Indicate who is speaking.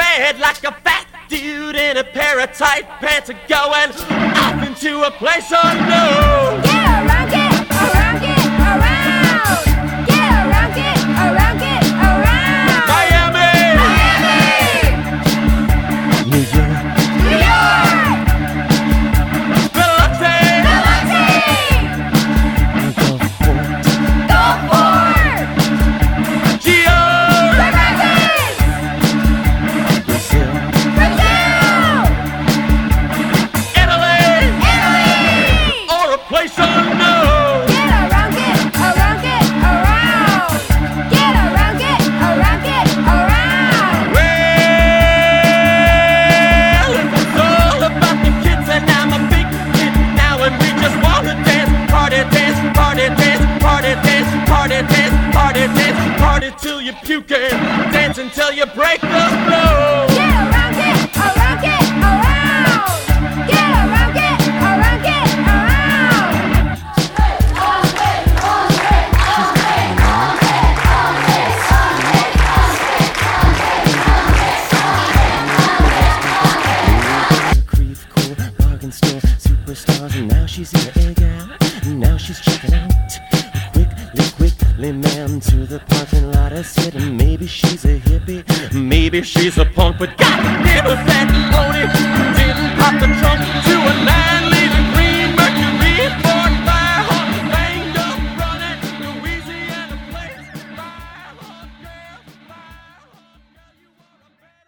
Speaker 1: head like a fat dude in a pair of tight pants, going off into a place unknown.
Speaker 2: Get around, get around, get around. Get around, get around, get around.
Speaker 1: Miami,
Speaker 2: New York, New York,
Speaker 1: Biloxi,
Speaker 2: Gulfport,
Speaker 1: Geo,
Speaker 2: Grand Rapids,
Speaker 1: Brazil,
Speaker 2: Italy,
Speaker 1: or a place unknown.
Speaker 2: Get around, get around, get around. Get around, get around, get around.
Speaker 1: Well, it was all about the kids, and I'm a big kid now, and we just wanna dance, party dance, party dance, party dance, party dance, party dance, party till you puking, dance until you break the flow.
Speaker 2: Get around, get around, get around. Get around, get around, get around.
Speaker 3: Creep, cool, bargain store, superstars, and now she's in the egg out. Now she's checking out. Quickly, ma'am, to the parking lot. I said, maybe she's a hippie,
Speaker 1: Maybe she's a punk, but goddamn, was that pony didn't pop